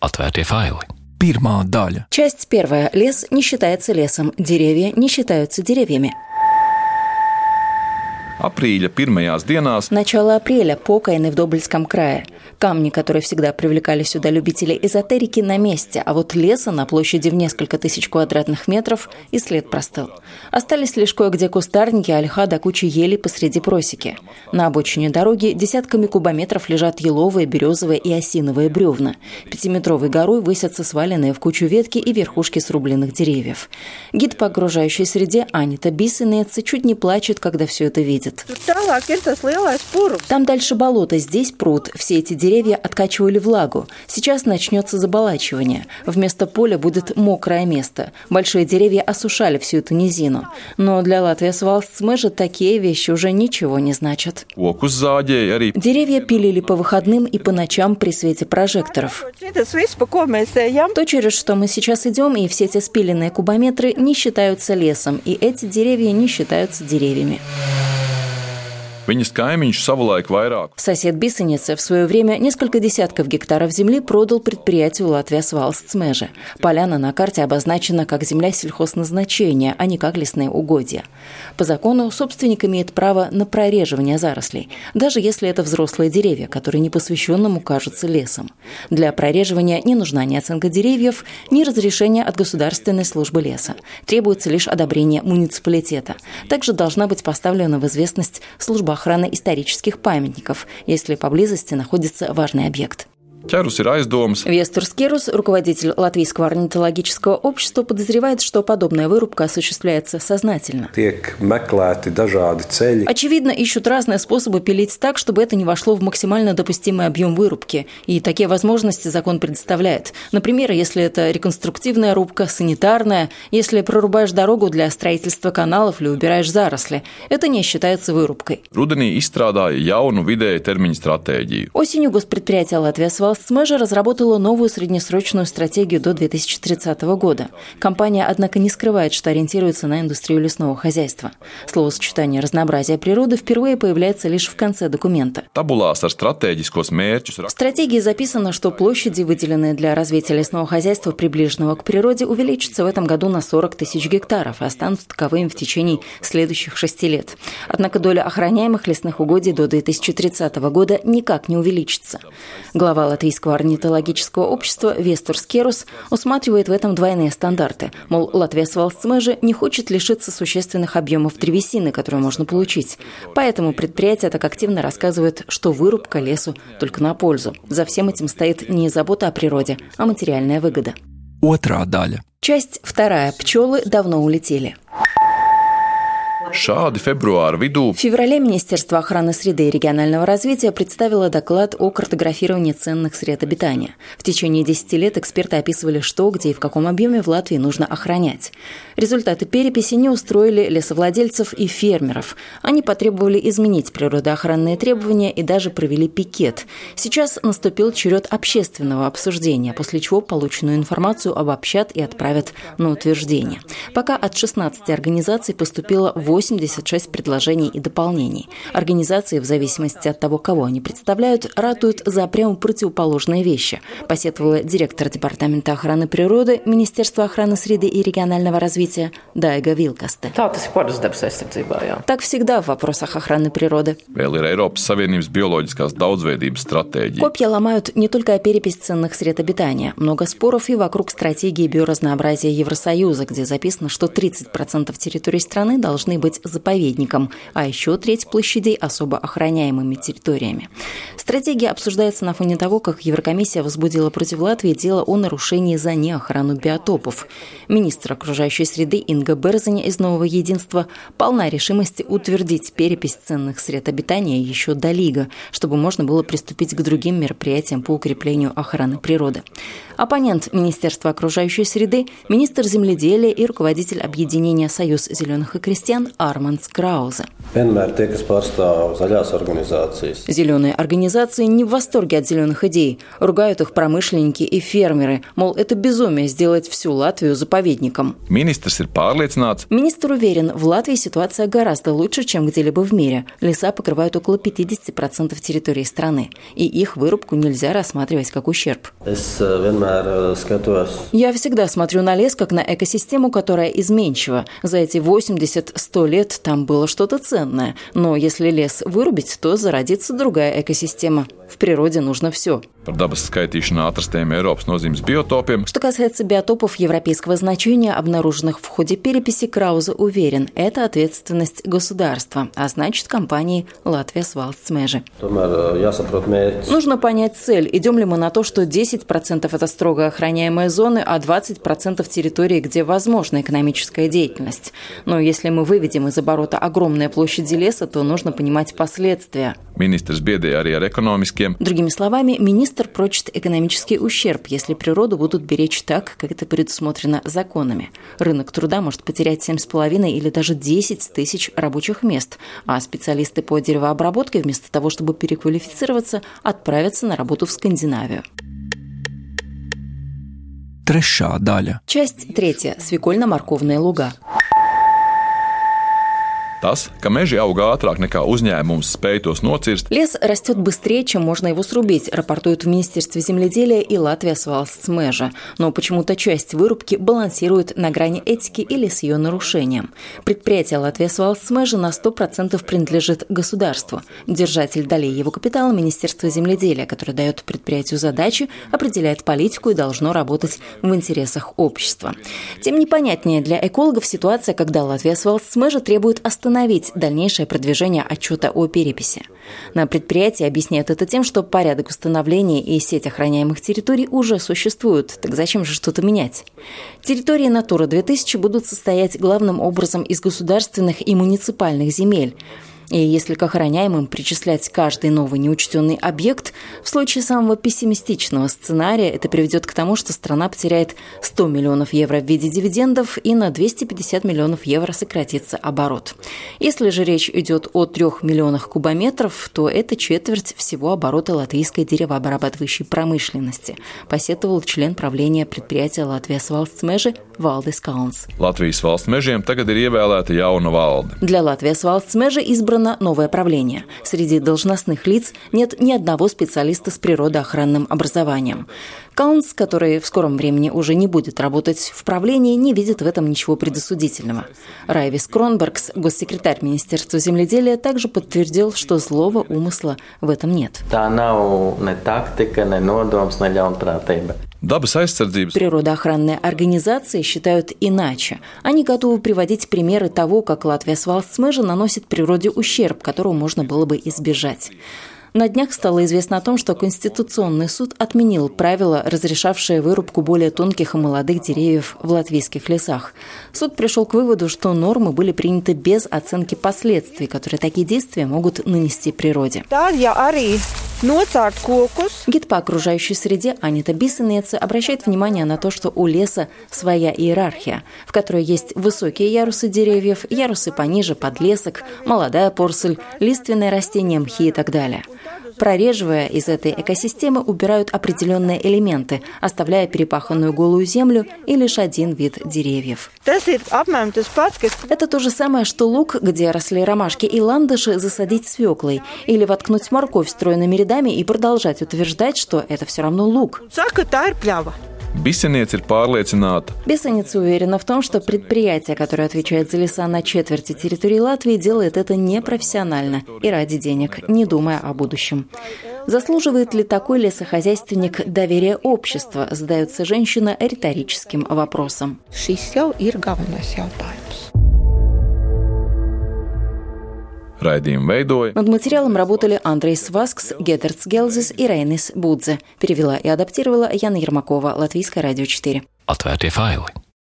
Atvērtie faili. Pirmā daļa. Часть первая. Лес не считается лесом. Деревья не считаются деревьями. Апреля pirmajās dienās. Начало апреля. Покойны в Добольском крае. Камни, которые всегда привлекали сюда любителей эзотерики, на месте, а вот леса на площади в несколько тысяч квадратных метров и след простыл. Остались лишь кое-где кустарники, ольха да куча елей посреди просеки. На обочине дороги десятками кубометров лежат еловые, березовые и осиновые бревна. 5-метровой горой высятся сваленные в кучу ветки и верхушки срубленных деревьев. Гид по окружающей среде Анита Бисенеца чуть не плачет, когда все это видит. Там дальше болото, здесь пруд. Все эти деревья откачивали влагу. Сейчас начнется заболачивание. Вместо поля будет мокрое место. Большие деревья осушали всю эту низину. Но для Латвijas valsts meža такие вещи уже ничего не значат. Деревья пилили по выходным и по ночам при свете прожекторов. То, через что мы сейчас идем, и все эти спиленные кубометры не считаются лесом, и эти деревья не считаются деревьями. Сосед Бисенеца в свое время несколько десятков гектаров земли продал предприятию Латвijas valsts meža. Поляна на карте обозначена как земля сельхозназначения, а не как лесные угодья. По закону собственник имеет право на прореживание зарослей, даже если это взрослые деревья, которые непосвященному кажутся лесом. Для прореживания не нужна ни оценка деревьев, ни разрешение от Государственной службы леса. Требуется лишь одобрение муниципалитета. Также должна быть поставлена в известность служба охраны исторических памятников, если поблизости находится важный объект. Вестурс Керус, руководитель Латвийского орнитологического общества, подозревает, что подобная вырубка осуществляется сознательно. Очевидно, ищут разные способы пилить так, чтобы это не вошло в максимально допустимый объем вырубки. И такие возможности закон предоставляет. Например, если это реконструктивная рубка, санитарная, если прорубаешь дорогу для строительства каналов или убираешь заросли. Это не считается вырубкой. Осенью госпредприятие Латвijas valsts meža разработала новую среднесрочную стратегию до 2030 года. Компания, однако, не скрывает, что ориентируется на индустрию лесного хозяйства. Словосочетание «разнообразие природы» впервые появляется лишь в конце документа. В стратегии записано, что площади, выделенные для развития лесного хозяйства, приближенного к природе, увеличатся в этом году на 40 тысяч гектаров и останутся таковыми в течение следующих 6 лет. Однако доля охраняемых лесных угодий до 2030 года никак не увеличится. Глава Латвийского орнитологического общества Вестурс Керус усматривает в этом двойные стандарты. Мол, Латвijas valsts meža не хочет лишиться существенных объемов древесины, которую можно получить. Поэтому предприятие так активно рассказывает, что вырубка лесу только на пользу. За всем этим стоит не забота о природе, а материальная выгода. Otrā daļa. Часть вторая. Пчелы давно улетели. В феврале Министерство охраны среды и регионального развития представило доклад о картографировании ценных сред обитания. В течение 10 лет эксперты описывали, что, где и в каком объеме в Латвии нужно охранять. Результаты переписи не устроили лесовладельцев и фермеров. Они потребовали изменить природоохранные требования и даже провели пикет. Сейчас наступил черед общественного обсуждения, после чего полученную информацию обобщат и отправят на утверждение. Пока от 16 организаций поступило 86 предложений и дополнений. Организации, в зависимости от того, кого они представляют, ратуют за прямо противоположные вещи, посетовала директор Департамента охраны природы Министерства охраны среды и регионального развития Дайга Вилкасте. Так всегда в вопросах охраны природы. Копья ломают не только о перепись ценных сред обитания. Много споров и вокруг стратегии биоразнообразия Евросоюза, где записано, что 30% территории страны должны быть заповедником, а еще треть площадей особо охраняемыми территориями. Стратегия обсуждается на фоне того, как Еврокомиссия возбудила против Латвии дело о нарушении за неохрану биотопов. Министр окружающей среды Инга Берзиня из «Нового единства» полна решимости утвердить перепись ценных сред обитания еще до Лига, чтобы можно было приступить к другим мероприятиям по укреплению охраны природы. Оппонент Министерства окружающей среды, министр земледелия и руководитель объединения «Союз зеленых и крестьян» Армандс Краузе. Зеленые организации не в восторге от зеленых идей. Ругают их промышленники и фермеры. Мол, это безумие сделать всю Латвию заповедником. Министр уверен, в Латвии ситуация гораздо лучше, чем где-либо в мире. Леса покрывают около 50% территории страны. И их вырубку нельзя рассматривать как ущерб. Я всегда смотрю на лес как на экосистему, которая изменчива. За эти 80-100 лет там было что-то ценное. Но если лес вырубить, то зародится другая экосистема. В природе нужно все. Что касается биотопов европейского значения, обнаруженных в ходе переписи, Краузе уверен, это ответственность государства, а значит компании «Латвijas valsts meži». Нужно понять цель. Идем ли мы на то, что 10% – это строго охраняемые зоны, а 20% – территории, где возможна экономическая деятельность. Но если мы выведем из оборота огромные площади леса, то нужно понимать последствия. Другими словами, министр прочит экономический ущерб, если природу будут беречь так, как это предусмотрено законами. Рынок труда может потерять 7,5 или даже 10 тысяч рабочих мест, а специалисты по деревообработке вместо того, чтобы переквалифицироваться, отправятся на работу в Скандинавию. Trešā daļa. Часть 3. Свекольно-морковные луга. Tas, ka meži aug ātrāk nekā uzņēmums spēj tos nocirst. Лес растет быстрее, чем можно его срубить, рапортуют в Министерстве земледелия и Латвijas valsts meži. Но почему-то часть вырубки балансирует на грани этики или с ее нарушением. Предприятие Латвijas valsts meži на 100% принадлежит государству. Держатель долей его капитала – Министерство земледелия, которое дает предприятию задачи, определяет политику и должно работать в интересах общества. Тем непонятнее для экологов ситуация, когда Латвijas valsts meži требует остановить дальнейшее продвижение отчета о переписи. На предприятии объясняют это тем, что порядок установления и сеть охраняемых территорий уже существуют, так зачем же что-то менять? Территории Натура 2000 будут состоять главным образом из государственных и муниципальных земель. И если к охраняемым причислять каждый новый неучтенный объект, в случае самого пессимистичного сценария это приведет к тому, что страна потеряет 100 миллионов евро в виде дивидендов и на 250 миллионов евро сократится оборот. Если же речь идет о 3 миллионах кубометров, то это четверть всего оборота латвийской деревообрабатывающей промышленности, посетовал член правления предприятия Латвijas valsts meži Valdis Kalns. Латвijas valsts mežiem tagad ir ievēlēta jauna valde. Для Латвijas valsts meži избрано новое правление. Среди должностных лиц нет ни одного специалиста с природоохранным образованием. Каунс, который в скором времени уже не будет работать в правлении, не видит в этом ничего предосудительного. Райвис Кронбергс, госсекретарь Министерства земледелия, также подтвердил, что злого умысла в этом нет. Природоохранные организации считают иначе. Они готовы приводить примеры того, как Латвijas valsts meži наносит природе ущерб, которого можно было бы избежать. На днях стало известно о том, что Конституционный суд отменил правила, разрешавшие вырубку более тонких и молодых деревьев в латвийских лесах. Суд пришел к выводу, что нормы были приняты без оценки последствий, которые такие действия могут нанести природе. Гид по окружающей среде Анита Бисенеце обращает внимание на то, что у леса своя иерархия, в которой есть высокие ярусы деревьев, ярусы пониже, подлесок, молодая поросль, лиственные растения, мхи и так далее. Прореживая из этой экосистемы, убирают определенные элементы, оставляя перепаханную голую землю и лишь один вид деревьев. Это то же самое, что луг, где росли ромашки и ландыши, засадить свеклой, или воткнуть морковь стройными рядами и продолжать утверждать, что это все равно луг. Бисенец уверена в том, что предприятие, которое отвечает за леса на четверти территории Латвии, делает это непрофессионально и ради денег, не думая о будущем. Заслуживает ли такой лесохозяйственник доверия общества, задается женщина риторическим вопросом. Над материалом работали Андрейс Васкс, Гедерц Гелзис и Рейнис Будзе. Перевела и адаптировала Яна Ермакова, Латвийское радио 4. Atvērtie faili.